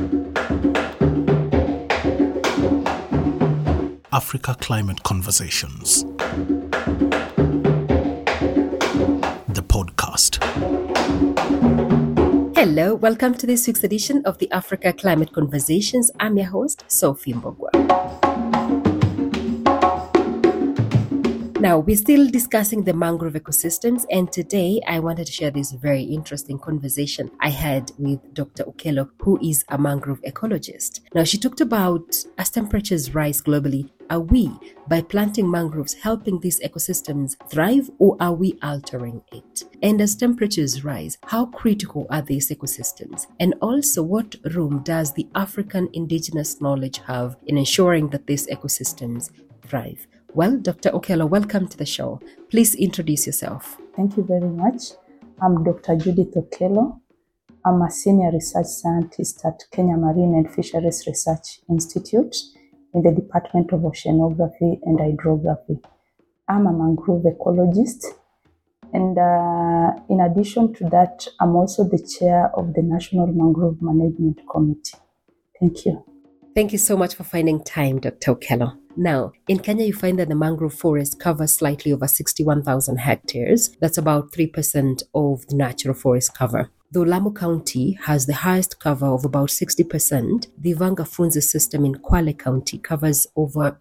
Africa Climate Conversations, the podcast. Hello, welcome to this week's edition of the Africa Climate Conversations. I'm your host, Sophie Mbogwa. Now, we're still discussing the mangrove ecosystems, and today I wanted to share this very interesting conversation I had with Dr. Okello, who is a mangrove ecologist. Now, she talked about as temperatures rise globally, are we, by planting mangroves, helping these ecosystems thrive, or are we altering it? And as temperatures rise, how critical are these ecosystems? And also, what room does the African indigenous knowledge have in ensuring that these ecosystems thrive? Well, Dr. Okello, welcome to the show. Please introduce yourself. Thank you very much. I'm Dr. Judith Okello. I'm a senior research scientist at Kenya Marine and Fisheries Research Institute in the Department of Oceanography and Hydrography. I'm a mangrove ecologist, and in addition to that, I'm also the chair of the National Mangrove Management Committee. Thank you. Thank you so much for finding time, Dr. Okello. Now, in Kenya, you find that the mangrove forest covers slightly over 61,000 hectares. That's about 3% of the natural forest cover. Though Lamu County has the highest cover of about 60%, the Vanga Funza system in Kwale County covers over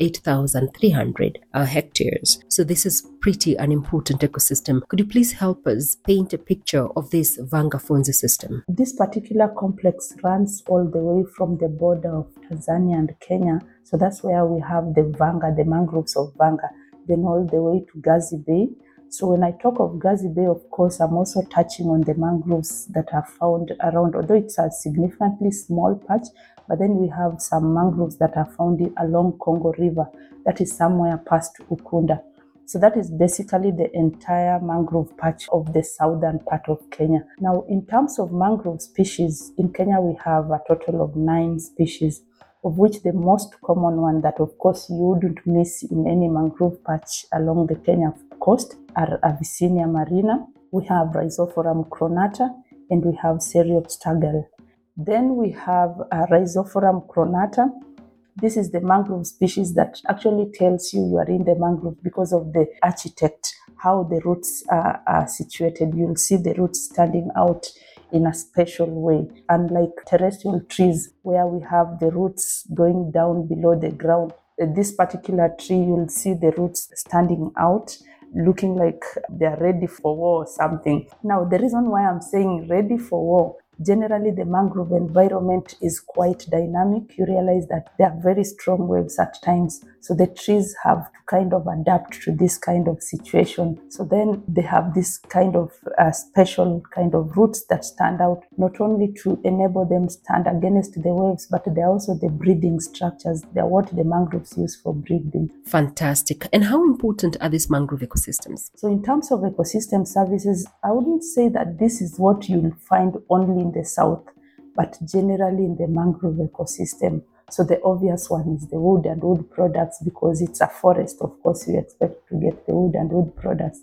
8,300 hectares. So this is pretty an important ecosystem. Could you please help us paint a picture of this Vanga Funza system? This particular complex runs all the way from the border of Tanzania and Kenya. So that's where we have the Vanga, the mangroves of Vanga, then all the way to Gazi Bay. So when I talk of Gazi Bay, of course, I'm also touching on the mangroves that are found around, although it's a significantly small patch, but then we have some mangroves that are found along Congo River, that is somewhere past Ukunda. So that is basically the entire mangrove patch of the southern part of Kenya. Now, in terms of mangrove species, in Kenya we have a total of 9 species, of which the most common one that, of course, you wouldn't miss in any mangrove patch along the Kenya coast are Avicennia marina, we have Rhizophorum cronata, and we have Cereops tagal. Then we have Rhizophorum cronata. This is the mangrove species that actually tells you are in the mangrove because of the architect, how the roots are situated. You'll see the roots standing out in a special way, unlike terrestrial trees where we have the roots going down below the ground. This particular tree, you'll see the roots standing out, looking like they're ready for war or something. Now, the reason why I'm saying ready for war, generally the mangrove environment is quite dynamic. You realize that there are very strong waves at times. So the trees have to kind of adapt to this kind of situation. So then they have this kind of special kind of roots that stand out, not only to enable them stand against the waves, but they're also the breeding structures. They're what the mangroves use for breeding. Fantastic. And how important are these mangrove ecosystems? So in terms of ecosystem services, I wouldn't say that this is what you'll find only in the south, but generally in the mangrove ecosystem. So the obvious one is the wood and wood products, because it's a forest. Of course, you expect to get the wood and wood products.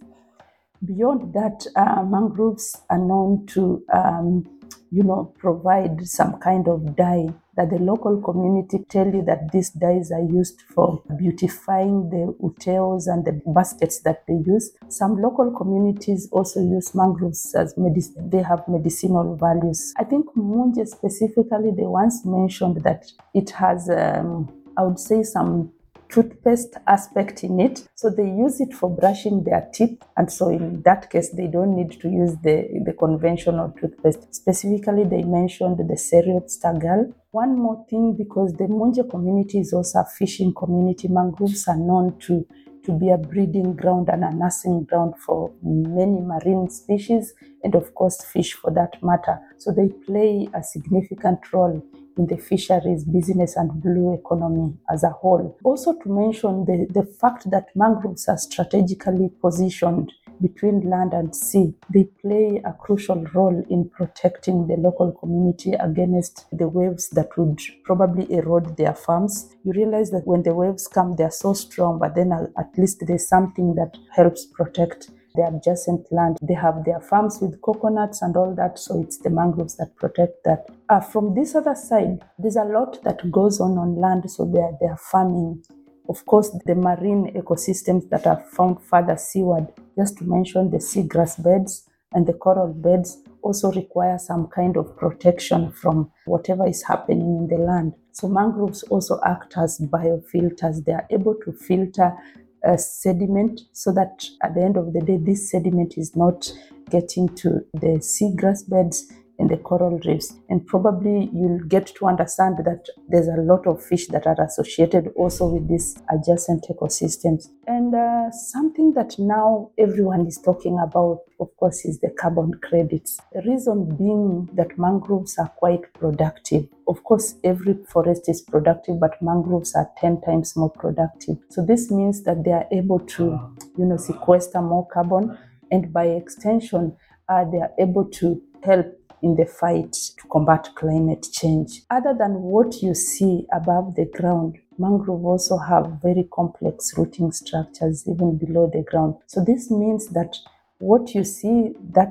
Beyond that, mangroves are known to, provide some kind of dye that the local community tell you that these dyes are used for beautifying the uteos and the baskets that they use. Some local communities also use mangroves as medicine. They have medicinal values. I think Munje specifically, they once mentioned that it has, I would say, some toothpaste aspect in it. So they use it for brushing their teeth. And so in that case, they don't need to use the conventional toothpaste. Specifically, they mentioned the Cereops tagal. One more thing, because the Munje community is also a fishing community, mangroves are known to be a breeding ground and a nursing ground for many marine species and, of course, fish for that matter. So they play a significant role in the fisheries business and blue economy as a whole. Also to mention the fact that mangroves are strategically positioned between land and sea. They play a crucial role in protecting the local community against the waves that would probably erode their farms. You realize that when the waves come, they are so strong, but then at least there's something that helps protect the adjacent land. They have their farms with coconuts and all that, so it's the mangroves that protect that. From this other side, there's a lot that goes on land, so they are farming. Of course, the marine ecosystems that are found further seaward, just to mention the seagrass beds and the coral beds, also require some kind of protection from whatever is happening in the land. So mangroves also act as biofilters. They are able to filter sediment so that at the end of the day, this sediment is not getting to the seagrass beds and the coral reefs. And probably you'll get to understand that there's a lot of fish that are associated also with these adjacent ecosystems. And something that now everyone is talking about, of course, is the carbon credits. The reason being that mangroves are quite productive. Of course, every forest is productive, but mangroves are 10 times more productive. So this means that they are able to, sequester more carbon, and by extension, they are able to help in the fight to combat climate change. Other than what you see above the ground, mangrove also have very complex rooting structures even below the ground. So this means that what you see,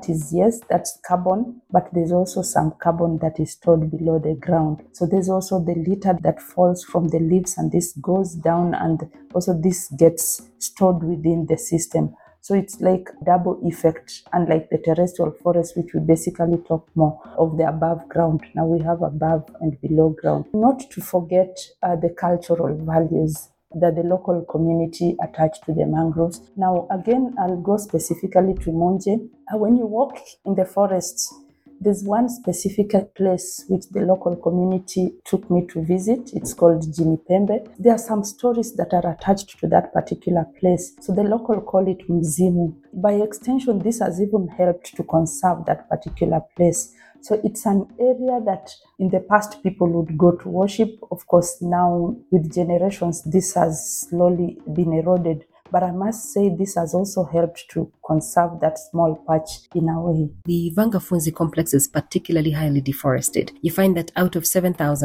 that's carbon, but there's also some carbon that is stored below the ground. So there's also the litter that falls from the leaves, and this goes down, and also this gets stored within the system. So it's like double effect, unlike the terrestrial forest, which we basically talk more of the above ground. Now we have above and below ground. Not to forget the cultural values that the local community attach to the mangroves. Now, again, I'll go specifically to Monje. When you walk in the forests, there's one specific place which the local community took me to visit. It's called Jinipembe. There are some stories that are attached to that particular place. So the local call it Mzimu. By extension, this has even helped to conserve that particular place. So it's an area that in the past people would go to worship. Of course, now with generations, this has slowly been eroded. But I must say this has also helped to conserve that small patch in a way. The Vanga-Funzi complex is particularly highly deforested. You find that out of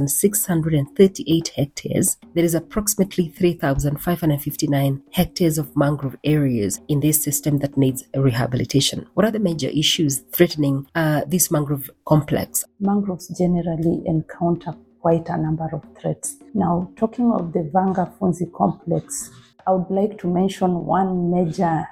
7,638 hectares, there is approximately 3,559 hectares of mangrove areas in this system that needs rehabilitation. What are the major issues threatening this mangrove complex? Mangroves generally encounter quite a number of threats. Now, talking of the Vanga-Funzi complex, I would like to mention one major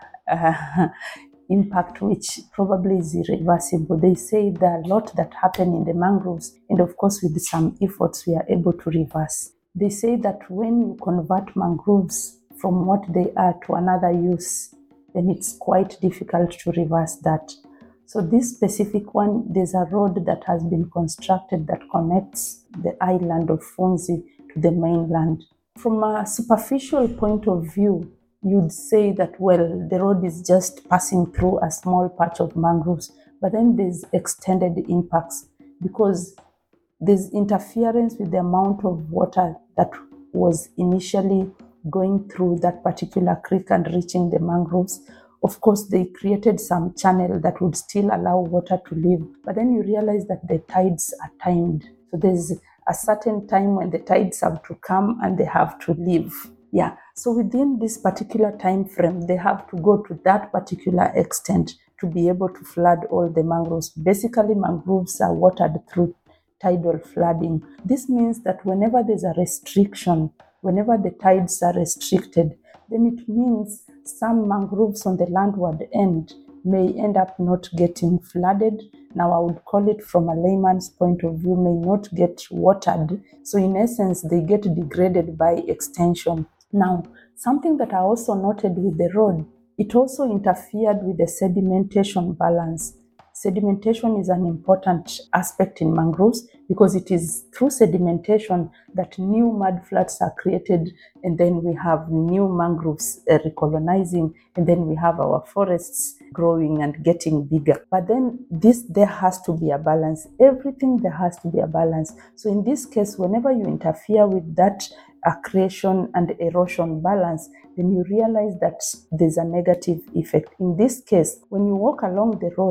impact, which probably is irreversible. They say there are a lot that happen in the mangroves, and of course, with some efforts, we are able to reverse. They say that when you convert mangroves from what they are to another use, then it's quite difficult to reverse that. So this specific one, there's a road that has been constructed that connects the island of Funzi to the mainland. From a superficial point of view, you'd say that, well, the road is just passing through a small patch of mangroves, but then there's extended impacts because there's interference with the amount of water that was initially going through that particular creek and reaching the mangroves. Of course, they created some channel that would still allow water to leave, but then you realize that the tides are timed. So there's a certain time when the tides have to come and they have to leave. Yeah. So within this particular time frame, they have to go to that particular extent to be able to flood all the mangroves. Basically, mangroves are watered through tidal flooding. This means that whenever there's a restriction, whenever the tides are restricted, then it means some mangroves on the landward end may end up not getting flooded. Now, I would call it from a layman's point of view, may not get watered. So in essence, they get degraded by extension. Now, something that I also noted with the road, it also interfered with the sedimentation balance. Sedimentation is an important aspect in mangroves because it is through sedimentation that new mudflats are created, and then we have new mangroves recolonizing, and then we have our forests growing and getting bigger. But then there has to be a balance. Everything there has to be a balance. So in this case, whenever you interfere with that accretion and erosion balance, then you realize that there's a negative effect. In this case, when you walk along the road,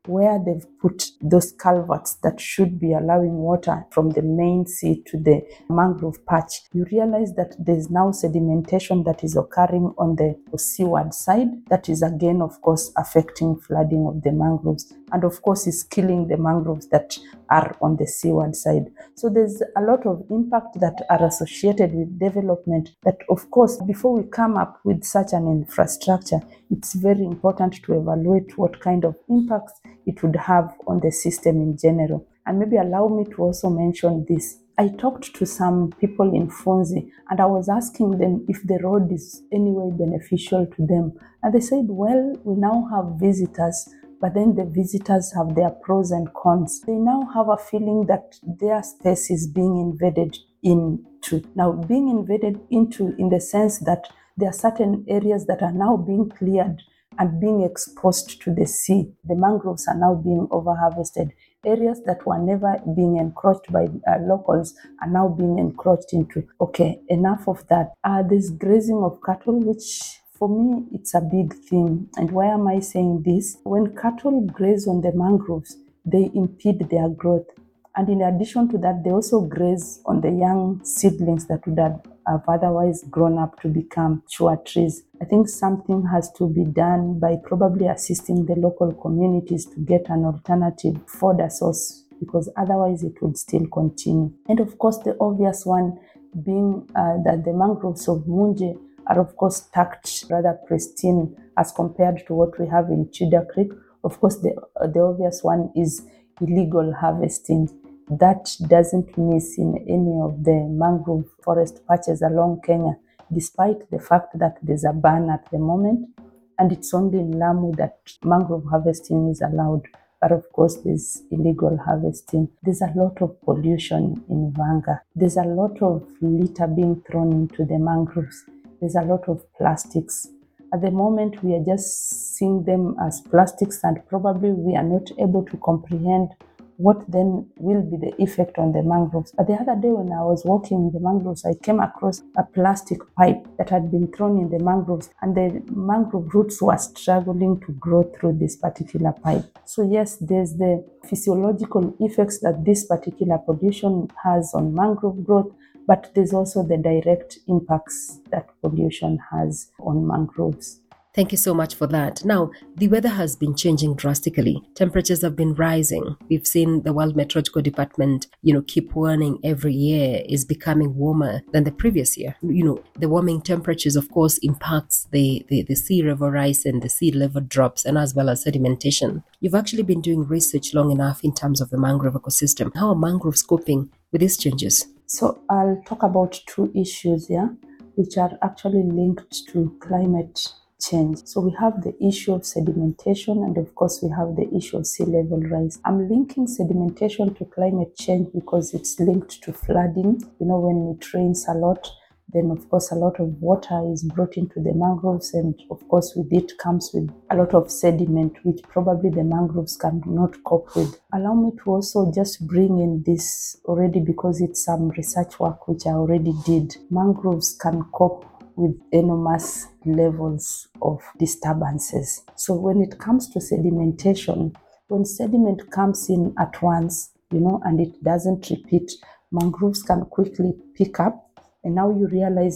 where they've put those culverts that should be allowing water from the main sea to the mangrove patch, you realize that there's now sedimentation that is occurring on the seaward side. That is again, of course, affecting flooding of the mangroves, and of course is killing the mangroves that are on the seaward side. So there's a lot of impact that are associated with development that, of course, before we come up with such an infrastructure, it's very important to evaluate what kind of impacts it would have on the system in general. And maybe allow me to also mention this. I talked to some people in Funzi and I was asking them if the road is anyway beneficial to them. And they said, well, we now have visitors, but then the visitors have their pros and cons. They now have a feeling that their space is being invaded into. Now, being invaded into in the sense that there are certain areas that are now being cleared and being exposed to the sea. The mangroves are now being over-harvested. Areas that were never being encroached by locals are now being encroached into. Okay, enough of that. There's grazing of cattle, which for me, it's a big thing. And why am I saying this? When cattle graze on the mangroves, they impede their growth. And in addition to that, they also graze on the young seedlings that would have otherwise grown up to become mature trees. I think something has to be done by probably assisting the local communities to get an alternative fodder source, because otherwise it would still continue. And of course, the obvious one being that the mangroves of Munje are of course tucked rather pristine as compared to what we have in Chida Creek. Of course, the obvious one is illegal harvesting. That doesn't miss in any of the mangrove forest patches along Kenya, despite the fact that there's a ban at the moment, and it's only in Lamu that mangrove harvesting is allowed. But of course, there's illegal harvesting. There's a lot of pollution in Vanga. There's a lot of litter being thrown into the mangroves. There's a lot of plastics. At the moment, we are just seeing them as plastics, and probably we are not able to comprehend what then will be the effect on the mangroves. But the other day when I was walking in the mangroves, I came across a plastic pipe that had been thrown in the mangroves, and the mangrove roots were struggling to grow through this particular pipe. So yes, there's the physiological effects that this particular pollution has on mangrove growth, but there's also the direct impacts that pollution has on mangroves. Thank you so much for that. Now, the weather has been changing drastically. Temperatures have been rising. We've seen the World Meteorological Department, keep warning every year is becoming warmer than the previous year. The warming temperatures, of course, impacts the sea level rise and the sea level drops, and as well as sedimentation. You've actually been doing research long enough in terms of the mangrove ecosystem. How are mangroves coping with these changes? So I'll talk about two issues here, which are actually linked to climate change. So we have the issue of sedimentation, and of course we have the issue of sea level rise. I'm linking sedimentation to climate change because it's linked to flooding. When it rains a lot, then of course a lot of water is brought into the mangroves, and of course with it comes with a lot of sediment, which probably the mangroves cannot cope with. Allow me to also just bring in this already, because it's some research work which I already did. Mangroves can cope with enormous levels of disturbances. So when it comes to sedimentation, when sediment comes in at once, and it doesn't repeat, mangroves can quickly pick up. And now you realize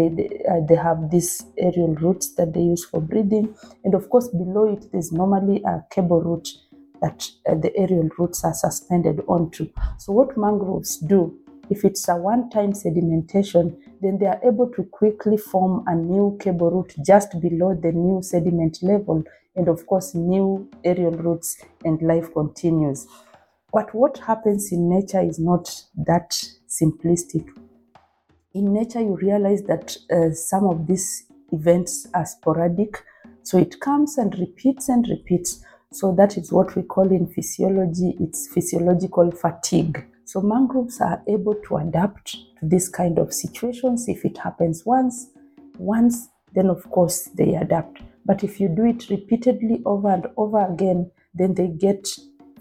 they have these aerial roots that they use for breathing. And of course, below it, there's normally a cable root that the aerial roots are suspended onto. So what mangroves do, if it's a one-time sedimentation, then they are able to quickly form a new cable root just below the new sediment level, and of course new aerial roots, and life continues. But what happens in nature is not that simplistic. In nature, you realize that some of these events are sporadic, so it comes and repeats and repeats. So that is what we call in physiology, it's physiological fatigue. So mangroves are able to adapt to this kind of situations. If it happens once, then of course they adapt. But if you do it repeatedly over and over again, then they get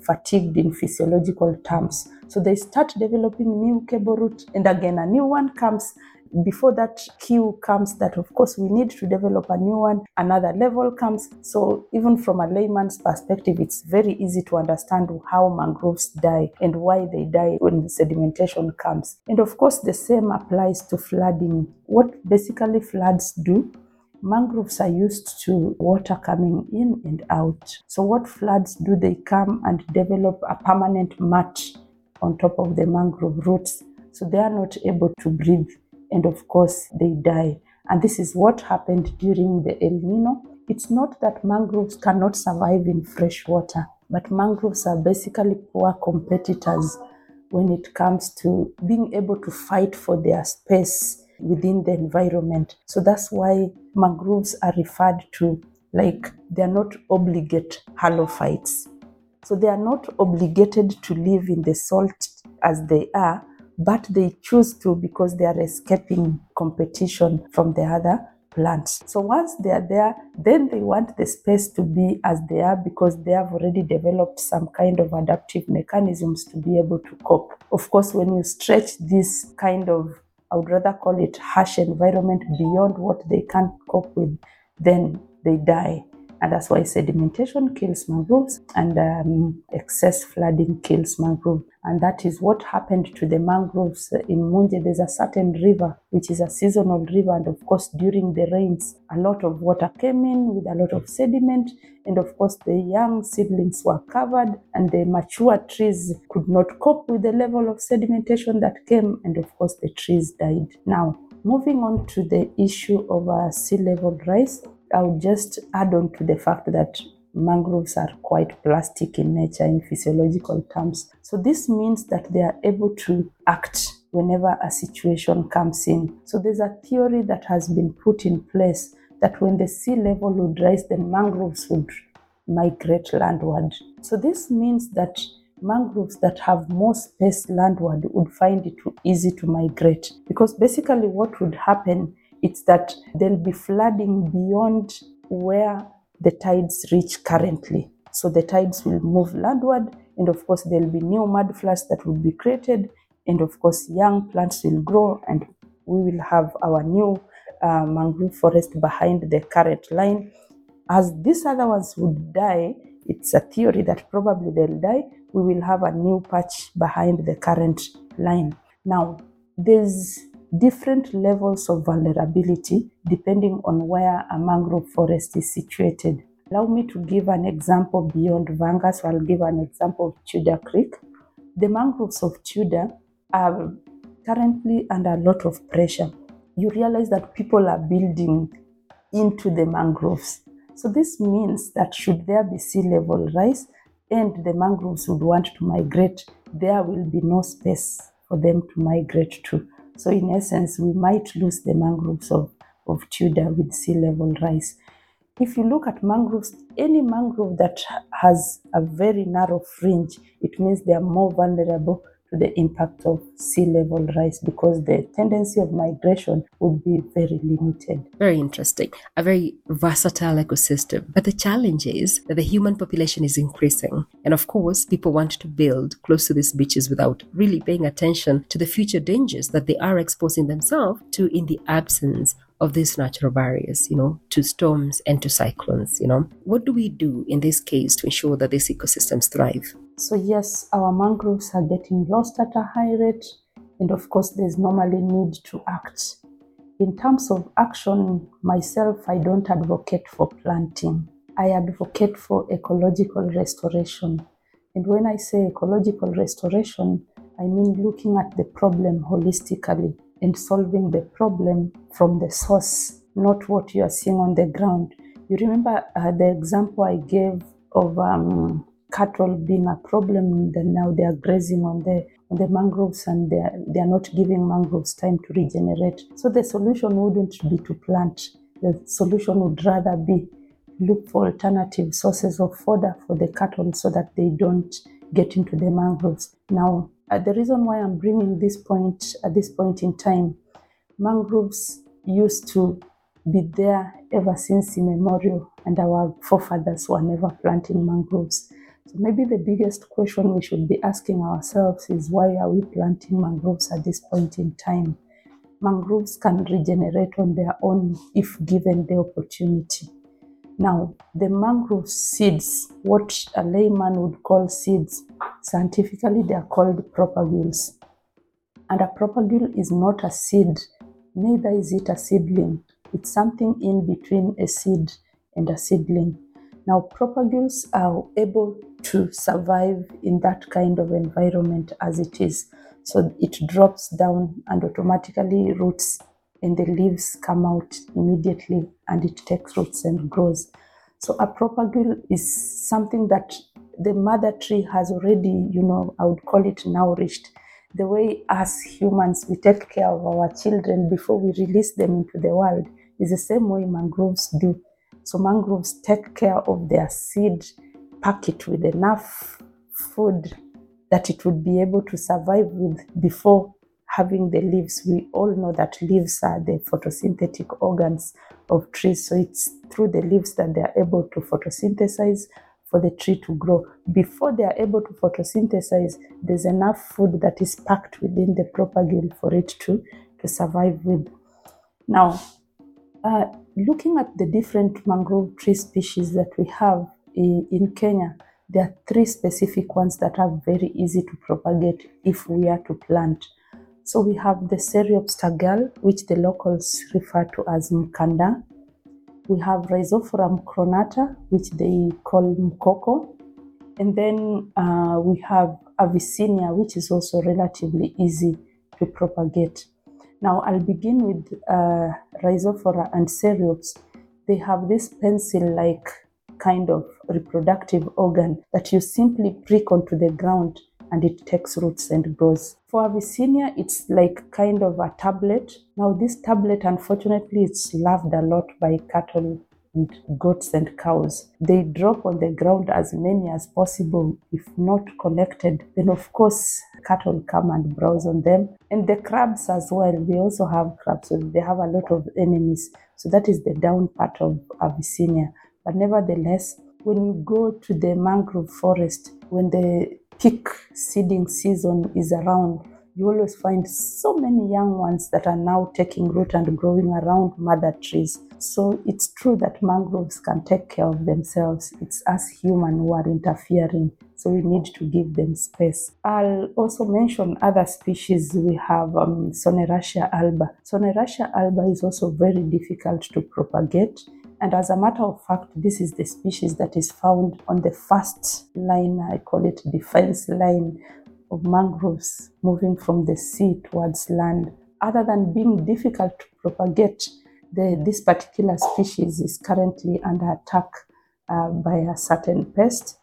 fatigued in physiological terms. So they start developing new cable root, and again a new one comes. Before that cue comes that of course we need to develop a new one, another level comes. So even from a layman's perspective, it's very easy to understand how mangroves die and why they die when the sedimentation comes. And of course the same applies to flooding. What basically floods do, mangroves are used to water coming in and out. So what floods do, they come and develop a permanent mat on top of the mangrove roots. So they are not able to breathe, and of course they die. And this is what happened during the El Nino. It's not that mangroves cannot survive in fresh water, but mangroves are basically poor competitors when it comes to being able to fight for their space within the environment. So that's why mangroves are referred to like they're not obligate halophytes. So they are not obligated to live in the salt as they are, but they choose to because they are escaping competition from the other plants. So once they are there, then they want the space to be as they are because they have already developed some kind of adaptive mechanisms to be able to cope. Of course, when you stretch this kind of, I would rather call it harsh environment beyond what they can cope with, then they die. And that's why sedimentation kills mangroves and excess flooding kills mangrove. And that is what happened to the mangroves in Munje. There's a certain river, which is a seasonal river. And of course, during the rains, a lot of water came in with a lot of sediment. And of course, the young seedlings were covered and the mature trees could not cope with the level of sedimentation that came. And of course, the trees died. Now, moving on to the issue of sea level rise, I would just add on to the fact that mangroves are quite plastic in nature in physiological terms. So this means that they are able to act whenever a situation comes in. So there's a theory that has been put in place that when the sea level would rise, the mangroves would migrate landward. So this means that mangroves that have more space landward would find it too easy to migrate, because basically what would happen is that there'll be flooding beyond where the tides reach currently. So the tides will move landward, and of course there'll be new mudflats that will be created, and of course young plants will grow, and we will have our new mangrove forest behind the current line. As these other ones would die, it's a theory that probably they'll die, we will have a new patch behind the current line. Now, there's different levels of vulnerability depending on where a mangrove forest is situated. Allow me to give an example beyond Vanga, so I'll give an example of Tudor Creek. The mangroves of Tudor are currently under a lot of pressure. You realize that people are building into the mangroves. So this means that should there be sea level rise and the mangroves would want to migrate, there will be no space for them to migrate to. So in essence, we might lose the mangroves of Tudor with sea level rise. If you look at mangroves, any mangrove that has a very narrow fringe, it means they are more vulnerable to the impact of sea level rise because the tendency of migration would be very limited. Very interesting. A very versatile ecosystem. But the challenge is that the human population is increasing. And of course, people want to build close to these beaches without really paying attention to the future dangers that they are exposing themselves to in the absence of these natural barriers, to storms and to cyclones, What do we do in this case to ensure that these ecosystems thrive? So yes, our mangroves are getting lost at a high rate, and of course there's normally need to act. In terms of action, myself, I don't advocate for planting. I advocate for ecological restoration. And when I say ecological restoration, I mean looking at the problem holistically and solving the problem from the source, not what you are seeing on the ground. You remember the example I gave of cattle being a problem, then now they are grazing on the mangroves and they are not giving mangroves time to regenerate. So the solution wouldn't be to plant. The solution would rather be look for alternative sources of fodder for the cattle so that they don't get into the mangroves. Now, the reason why I'm bringing this point at this point in time, mangroves used to be there ever since immemorial, and our forefathers were never planting mangroves. So maybe the biggest question we should be asking ourselves is, why are we planting mangroves at this point in time? Mangroves can regenerate on their own if given the opportunity. Now, the mangrove seeds, what a layman would call seeds, scientifically they are called propagules. And a propagule is not a seed, neither is it a seedling. It's something in between a seed and a seedling. Now, propagules are able to survive in that kind of environment as it is. So it drops down and automatically roots, and the leaves come out immediately and it takes roots and grows. So a propagule is something that the mother tree has already, I would call it nourished. The way as humans we take care of our children before we release them into the world is the same way mangroves do. So mangroves take care of their seed, pack it with enough food that it would be able to survive with before having the leaves. We all know that leaves are the photosynthetic organs of trees. So it's through the leaves that they are able to photosynthesize for the tree to grow. Before they are able to photosynthesize, there's enough food that is packed within the propagule for it to survive with. Now, looking at the different mangrove tree species that we have in Kenya, there are 3 specific ones that are very easy to propagate if we are to plant. So we have the Cereops tagal, which the locals refer to as mkanda. We have Rhizophorum cronata, which they call mkoko. And then we have Avicennia, which is also relatively easy to propagate. Now, I'll begin with Rhizophora and Cereops. They have this pencil-like kind of reproductive organ that you simply prick onto the ground and it takes roots and grows. For Avicennia, it's like kind of a tablet. Now, this tablet, unfortunately, it's loved a lot by cattle and goats and cows. They drop on the ground as many as possible. If not collected, then of course cattle come and browse on them. And the crabs as well, they also have crabs, so they have a lot of enemies. So that is the down part of Avicennia. But nevertheless, when you go to the mangrove forest, when the peak seeding season is around, you always find so many young ones that are now taking root and growing around mother trees. So it's true that mangroves can take care of themselves. It's us humans who are interfering, so we need to give them space. I'll also mention other species. We have Soneratia alba. Soneratia alba is also very difficult to propagate. And as a matter of fact, this is the species that is found on the first line, I call it defense line, of mangroves moving from the sea towards land. Other than being difficult to propagate, this particular species is currently under attack by a certain pest,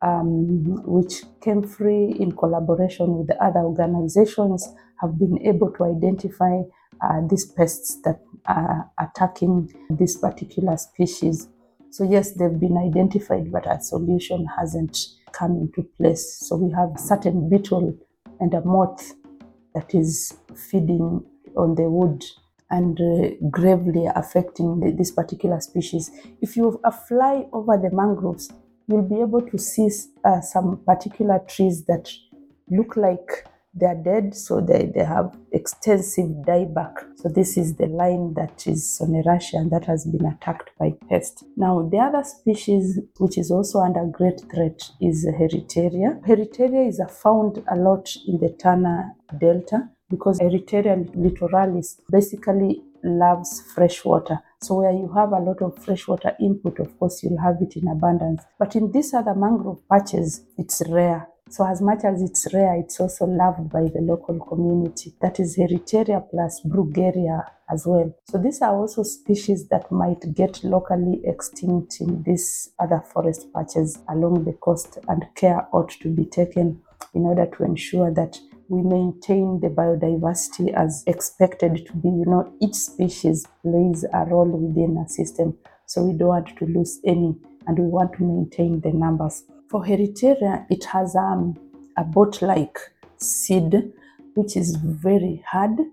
which ChemFree, in collaboration with the other organizations, have been able to identify these pests that are attacking this particular species. So yes, they've been identified, but a solution hasn't come into place. So we have certain beetle and a moth that is feeding on the wood and gravely affecting this particular species. If you fly over the mangroves, you'll be able to see some particular trees that look like they're dead, so they have extensive dieback. So this is the line that is Soneratia, and that has been attacked by pests. Now, the other species which is also under great threat is Heritaria. Heritaria is found a lot in the Tana Delta because Heritaria littoralis basically loves fresh water. So where you have a lot of freshwater input, of course, you'll have it in abundance. But in these other mangrove patches, it's rare. So as much as it's rare, it's also loved by the local community. That is Heritaria plus Brugueria as well. So these are also species that might get locally extinct in these other forest patches along the coast, and care ought to be taken in order to ensure that we maintain the biodiversity as expected to be. Each species plays a role within a system, so we don't want to lose any, and we want to maintain the numbers. For Heritaria, it has a boat-like seed, which is very hard.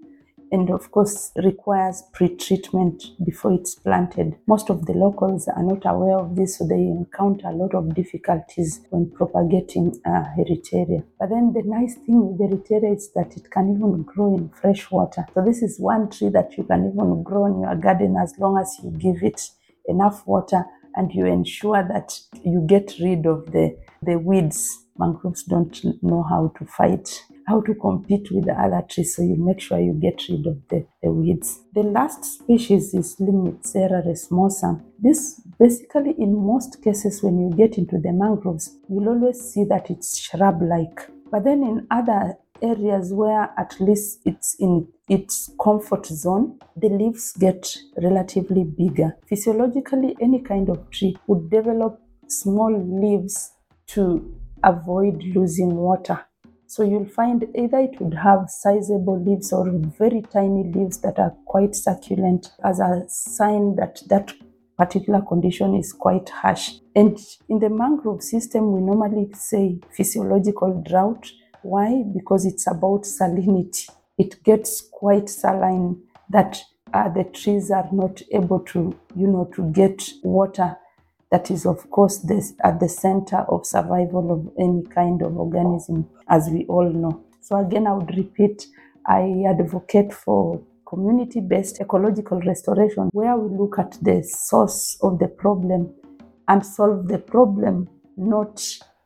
and of course requires pre-treatment before it's planted. Most of the locals are not aware of this, so they encounter a lot of difficulties when propagating Heritaria. But then the nice thing with Heritaria is that it can even grow in fresh water. So this is one tree that you can even grow in your garden as long as you give it enough water and you ensure that you get rid of the weeds. Mangroves don't know how to fight, how to compete with the other trees, so you make sure you get rid of the weeds. The last species is Limniptera resmosa. This basically, in most cases, when you get into the mangroves, you'll always see that it's shrub-like. But then in other areas where at least it's in its comfort zone, the leaves get relatively bigger. Physiologically, any kind of tree would develop small leaves to avoid losing water. So you'll find either it would have sizable leaves or very tiny leaves that are quite succulent as a sign that that particular condition is quite harsh. And in the mangrove system, we normally say physiological drought. Why? Because it's about salinity. It gets quite saline that the trees are not able to, to get water. That is, of course, at the center of survival of any kind of organism, as we all know. So again, I would repeat, I advocate for community-based ecological restoration, where we look at the source of the problem and solve the problem, not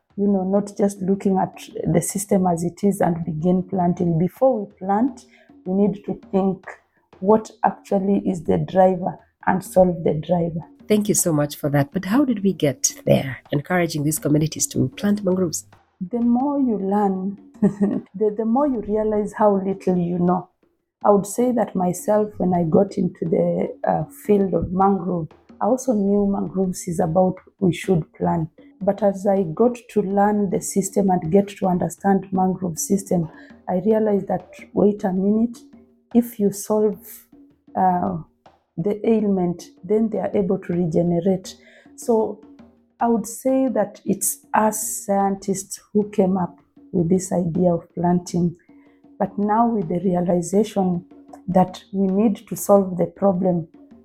just looking at the system as it is and begin planting. Before we plant, we need to think what actually is the driver and solve the driver. Thank you so much for that. But how did we get there, encouraging these communities to plant mangroves? The more you learn, the more you realize how little you know. I would say that myself, when I got into the field of mangrove, I also knew mangroves is about we should plant. But as I got to learn the system and get to understand mangrove system, I realized that, wait a minute, if you solve the ailment, then they are able to regenerate. So I would say that it's us scientists who came up with this idea of planting. But now with the realization that we need to solve the problem,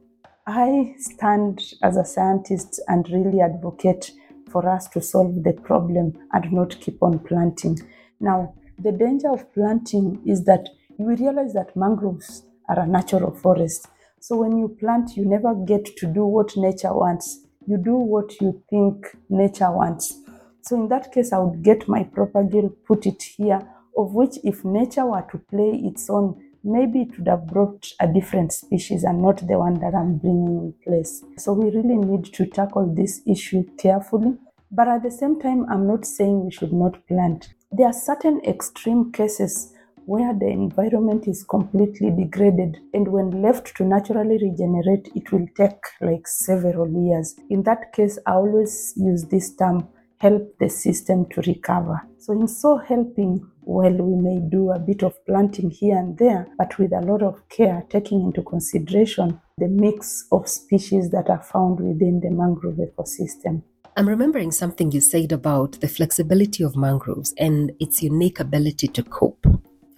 I stand as a scientist and really advocate for us to solve the problem and not keep on planting. Now, the danger of planting is that you realize that mangroves are a natural forest. So when you plant, you never get to do what nature wants. You do what you think nature wants. So in that case, I would get my propagule, put it here, of which if nature were to play its own, maybe it would have brought a different species and not the one that I'm bringing in place. So we really need to tackle this issue carefully. But at the same time, I'm not saying we should not plant. There are certain extreme cases where the environment is completely degraded, and when left to naturally regenerate, it will take like several years. In that case, I always use this term, help the system to recover. So in so helping, well, we may do a bit of planting here and there, but with a lot of care, taking into consideration the mix of species that are found within the mangrove ecosystem. I'm remembering something you said about the flexibility of mangroves and its unique ability to cope.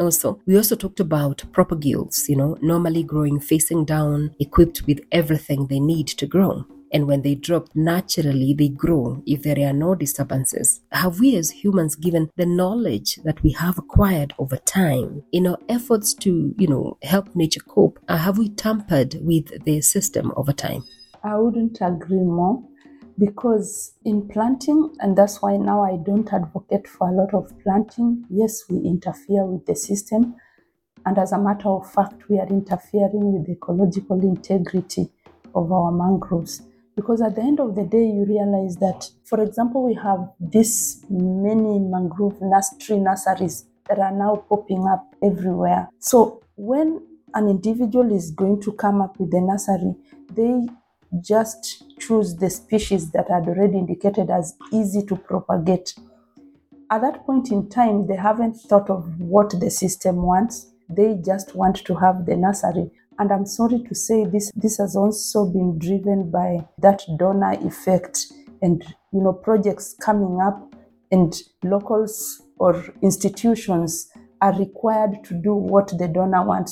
We also talked about propagules, normally growing facing down, equipped with everything they need to grow. And when they drop, naturally they grow if there are no disturbances. Have we as humans, given the knowledge that we have acquired over time, in our efforts to, help nature cope, have we tampered with the system over time? I wouldn't agree more. Because in planting, and that's why now I don't advocate for a lot of planting. Yes, we interfere with the system. And as a matter of fact, we are interfering with the ecological integrity of our mangroves. Because at the end of the day, you realize that, for example, we have this many mangrove tree nurseries that are now popping up everywhere. So when an individual is going to come up with a nursery, they just choose the species that are already indicated as easy to propagate. At that point in time, they haven't thought of what the system wants. They just want to have the nursery. And I'm sorry to say this has also been driven by that donor effect and, projects coming up, and locals or institutions are required to do what the donor wants.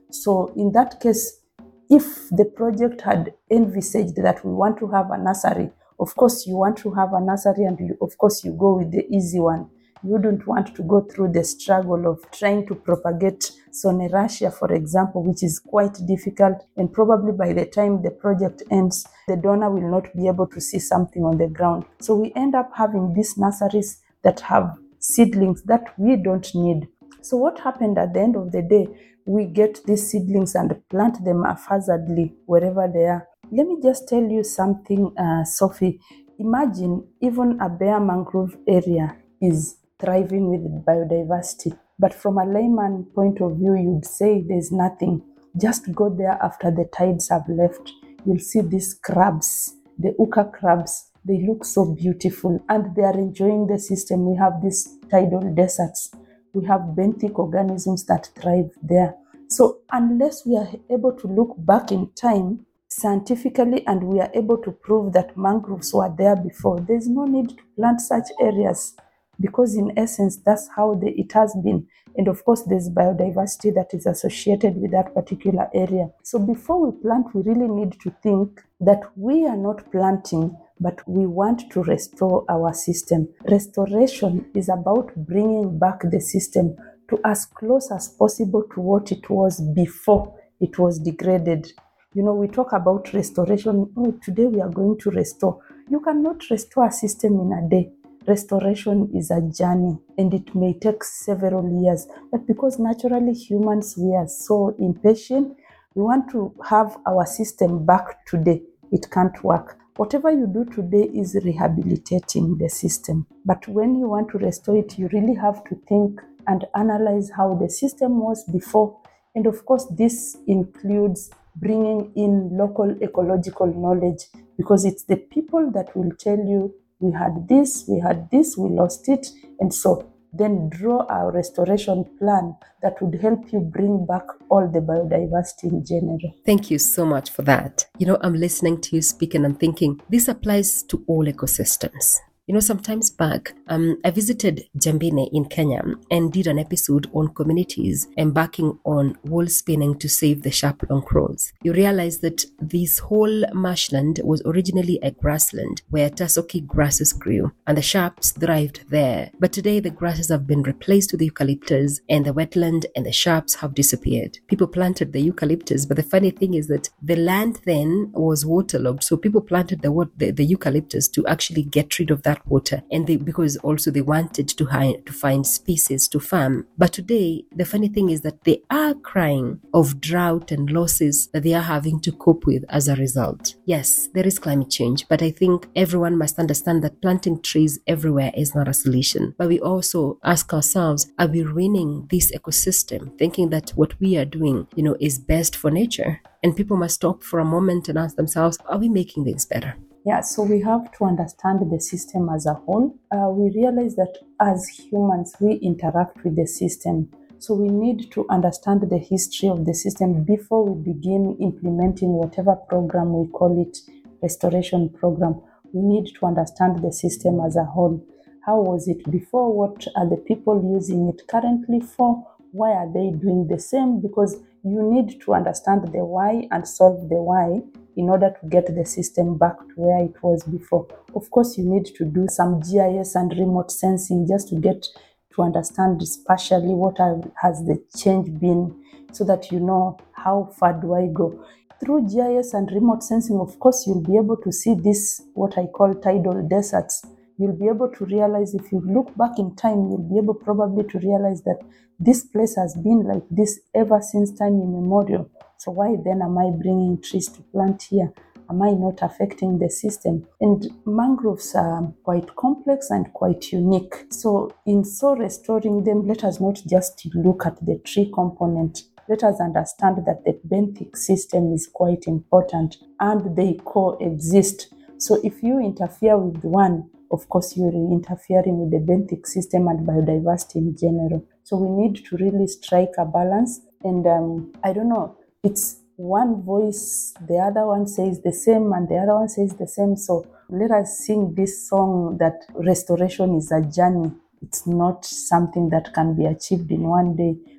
So in that case, if the project had envisaged that we want to have a nursery, of course you want to have a nursery, and of course you go with the easy one. You wouldn't want to go through the struggle of trying to propagate Soneracia, for example, which is quite difficult, and probably by the time the project ends, the donor will not be able to see something on the ground. So we end up having these nurseries that have seedlings that we don't need. So what happened at the end of the day, we get these seedlings and plant them haphazardly wherever they are. Let me just tell you something, Sophie. Imagine even a bare mangrove area is thriving with biodiversity. But from a layman point of view, you'd say there's nothing. Just go there after the tides have left. You'll see these crabs, the uka crabs. They look so beautiful and they are enjoying the system. We have these tidal deserts. We have benthic organisms that thrive there. So unless we are able to look back in time scientifically and we are able to prove that mangroves were there before, there's no need to plant such areas, because in essence, that's how it has been. And of course, there's biodiversity that is associated with that particular area. So before we plant, we really need to think that we are not planting, but we want to restore our system. Restoration is about bringing back the system to as close as possible to what it was before it was degraded. You know, we talk about restoration. Oh, today we are going to restore. You cannot restore a system in a day. Restoration is a journey and it may take several years. But because naturally humans, we are so impatient, we want to have our system back today. It can't work. Whatever you do today is rehabilitating the system. But when you want to restore it, you really have to think and analyze how the system was before. And of course, this includes bringing in local ecological knowledge, because it's the people that will tell you, we had this, we lost it. And so then draw a restoration plan that would help you bring back all the biodiversity in general. Thank you so much for that. You know, I'm listening to you speak and I'm thinking this applies to all ecosystems. You know, sometimes back, I visited Jambine in Kenya and did an episode on communities embarking on wool spinning to save the sharp long crows. You realize that this whole marshland was originally a grassland where tussocky grasses grew and the sharps thrived there. But today the grasses have been replaced with eucalyptus and the wetland and the sharps have disappeared. People planted the eucalyptus, but the funny thing is that the land then was waterlogged. So people planted the eucalyptus to actually get rid of that water, and because also they wanted to find species to farm. But today the funny thing is that they are crying of drought and losses that they are having to cope with as a result. Yes, there is climate change, but I think everyone must understand that planting trees everywhere is not a solution. But we also ask ourselves, are we ruining this ecosystem, thinking that what we are doing, is best for nature? And people must stop for a moment and ask themselves, are we making things better? Yeah, so we have to understand the system as a whole. We realize that as humans, we interact with the system. So we need to understand the history of the system before we begin implementing whatever program we call it, restoration program. We need to understand the system as a whole. How was it before? What are the people using it currently for? Why are they doing the same? Because you need to understand the why and solve the why in order to get the system back to where it was before. Of course, you need to do some GIS and remote sensing just to get to understand spatially what has the change been, so that you know how far do I go. Through GIS and remote sensing, of course, you'll be able to see this, what I call tidal deserts. You'll be able to realize, if you look back in time, you'll be able probably to realize that this place has been like this ever since time immemorial. So why then am I bringing trees to plant here? Am I not affecting the system? And mangroves are quite complex and quite unique. So in restoring them, let us not just look at the tree component. Let us understand that the benthic system is quite important and they coexist. So if you interfere with one, of course, you're interfering with the benthic system and biodiversity in general. So we need to really strike a balance. And I don't know, it's one voice, the other one says the same, and the other one says the same. So let us sing this song that restoration is a journey. It's not something that can be achieved in one day.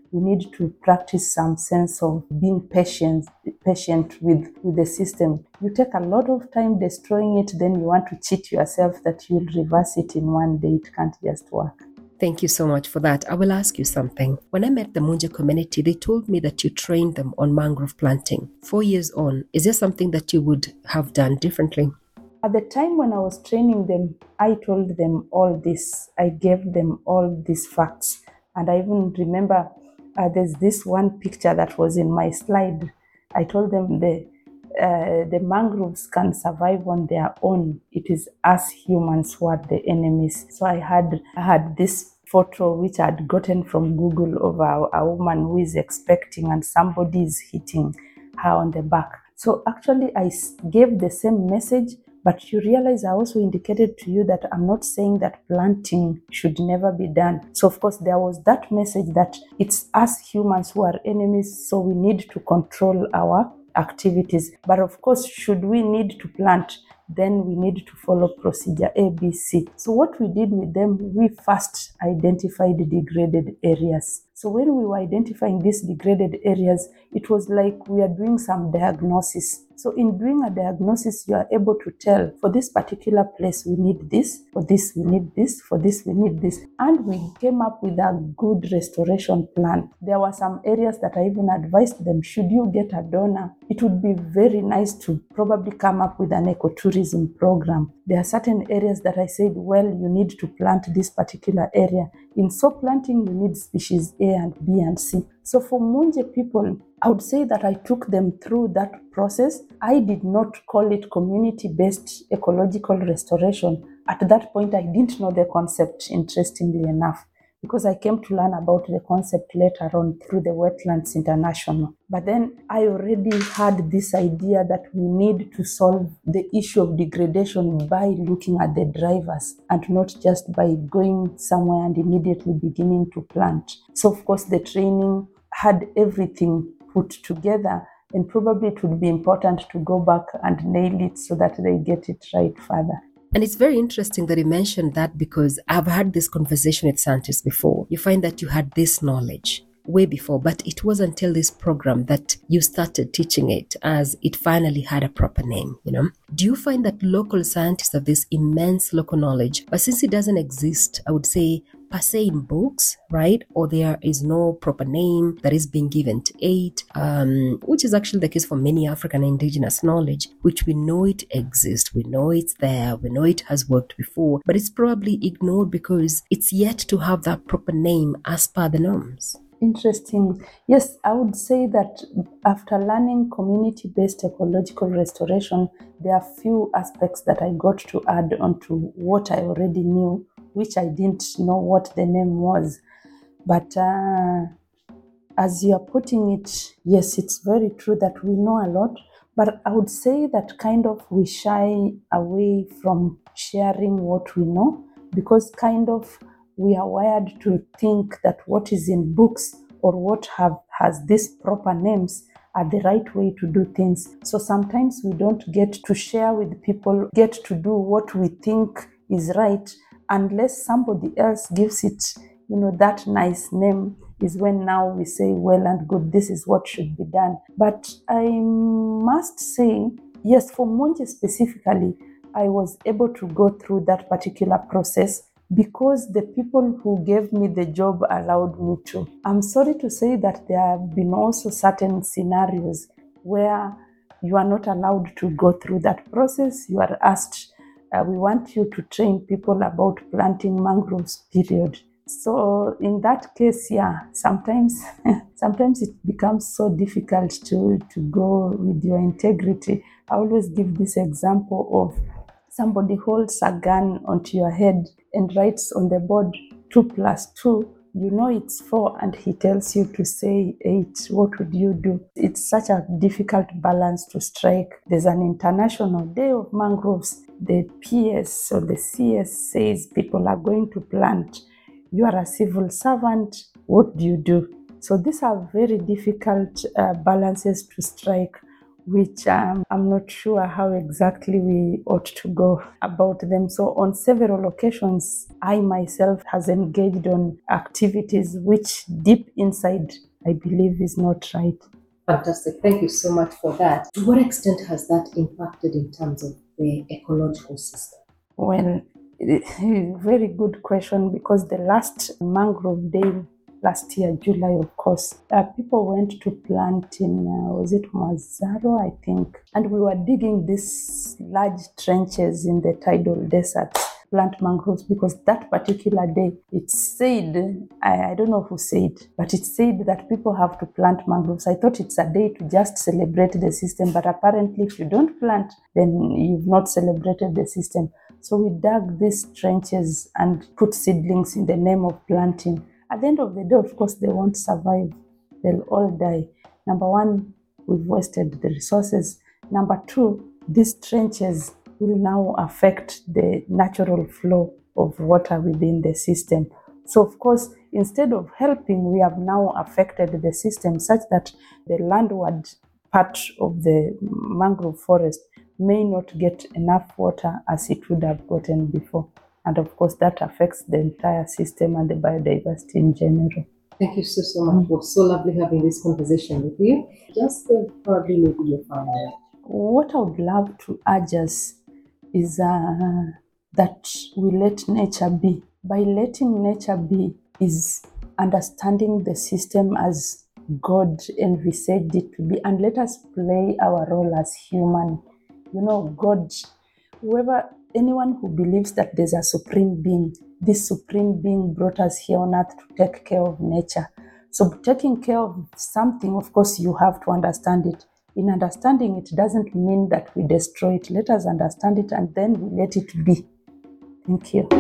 we need to practice some sense of being patient with the system. You take a lot of time destroying it, then you want to cheat yourself that you'll reverse it in one day. It can't just work. Thank you so much for that. I will ask you something. When I met the Munje community, they told me that you trained them on mangrove planting. 4 years on, is there something that you would have done differently? At the time when I was training them, I told them all this. I gave them all these facts. And I even remember there's this one picture that was in my slide. I told them the mangroves can survive on their own. It is us humans who are the enemies. So I had this photo which I had gotten from Google of a woman who is expecting and somebody is hitting her on the back. So actually I gave the same message, but you realize I also indicated to you that I'm not saying that planting should never be done. So of course there was that message that it's us humans who are enemies, so we need to control our activities. But of course, should we need to plant, then we need to follow procedure ABC. So what we did with them, we first identified degraded areas. So when we were identifying these degraded areas, it was like we are doing some diagnosis. So in doing a diagnosis, you are able to tell, for this particular place, we need this, for this, we need this, for this, we need this. And we came up with a good restoration plan. There were some areas that I even advised them, should you get a donor, it would be very nice to probably come up with an ecotourism program. There are certain areas that I said, well, you need to plant this particular area. In soap planting, you need species A and B and C. So for Munje people, I would say that I took them through that process. I did not call it community-based ecological restoration. At that point, I didn't know the concept, interestingly enough, because I came to learn about the concept later on through the Wetlands International. But then I already had this idea that we need to solve the issue of degradation by looking at the drivers and not just by going somewhere and immediately beginning to plant. So of course the training had everything put together, and probably it would be important to go back and nail it so that they get it right further. And it's very interesting that you mentioned that, because I've had this conversation with scientists before. You find that you had this knowledge way before, but it wasn't until this program that you started teaching it as it finally had a proper name, Do you find that local scientists have this immense local knowledge, but since it doesn't exist, I would say, per se in books, right? Or there is no proper name that is being given to it, which is actually the case for many African indigenous knowledge, which we know it exists, we know it's there, we know it has worked before, but it's probably ignored because it's yet to have that proper name as per the norms. Interesting. Yes, I would say that after learning community-based ecological restoration, there are few aspects that I got to add onto what I already knew, which I didn't know what the name was. But as you are putting it, yes, it's very true that we know a lot, but I would say that kind of we shy away from sharing what we know, because kind of we are wired to think that what is in books or what has these proper names are the right way to do things. So sometimes we don't get to share with people, get to do what we think is right, unless somebody else gives it, that nice name is when now we say, well and good, this is what should be done. But I must say, yes, for Munje specifically, I was able to go through that particular process because the people who gave me the job allowed me to. I'm sorry to say that there have been also certain scenarios where you are not allowed to go through that process. You are asked, we want you to train people about planting mangroves, period. So in that case, sometimes it becomes so difficult to go with your integrity. I always give this example of somebody holds a gun onto your head and writes on the board 2 + 2, it's 4, and he tells you to say 8. What would you do? It's such a difficult balance to strike. There's an International Day of Mangroves. The PS or the CS says people are going to plant. You are a civil servant. What do you do? So these are very difficult balances to strike. which I'm not sure how exactly we ought to go about them. So on several occasions, I myself has engaged on activities which deep inside I believe is not right. Fantastic. Thank you so much for that. To what extent has that impacted in terms of the ecological system? Well, very good question, because the last mangrove day last year, July, of course, people went to plant in, was it Mazaro, I think, and we were digging these large trenches in the tidal desert, plant mangroves, because that particular day, it said, I don't know who said, but it said that people have to plant mangroves. I thought it's a day to just celebrate the system, but apparently if you don't plant, then you've not celebrated the system. So we dug these trenches and put seedlings in the name of planting. At the end of the day, of course, they won't survive. They'll all die. Number one, we've wasted the resources. Number two, these trenches will now affect the natural flow of water within the system. So, of course, instead of helping, we have now affected the system such that the landward part of the mangrove forest may not get enough water as it would have gotten before. And of course, that affects the entire system and the biodiversity in general. Thank you so much. It was so lovely having this conversation with you. Just probably maybe your family. What I would love to urge us is that we let nature be. By letting nature be is understanding the system as God envisaged it to be, and let us play our role as human. You know, God, anyone who believes that there's a supreme being, this supreme being brought us here on earth to take care of nature. So taking care of something, of course, you have to understand it. In understanding it doesn't mean that we destroy it. Let us understand it and then we let it be. Thank you.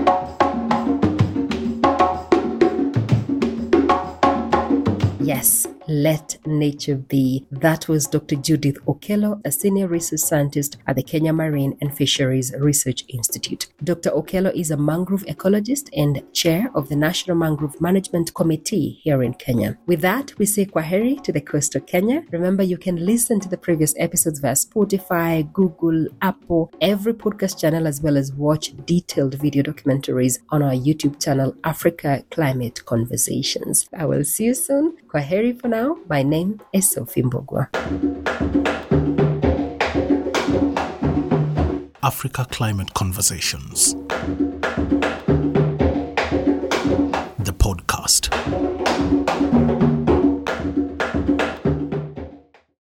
Yes, let nature be. That was Dr. Judith Okello, a senior research scientist at the Kenya Marine and Fisheries Research Institute. Dr. Okello is a mangrove ecologist and chair of the National Mangrove Management Committee here in Kenya. With that, we say kwaheri to the coast of Kenya. Remember, you can listen to the previous episodes via Spotify, Google, Apple, every podcast channel, as well as watch detailed video documentaries on our YouTube channel, Africa Climate Conversations. I will see you soon. Kwaheri for now. My name is Sophie Mbogwa. Africa Climate Conversations. The podcast.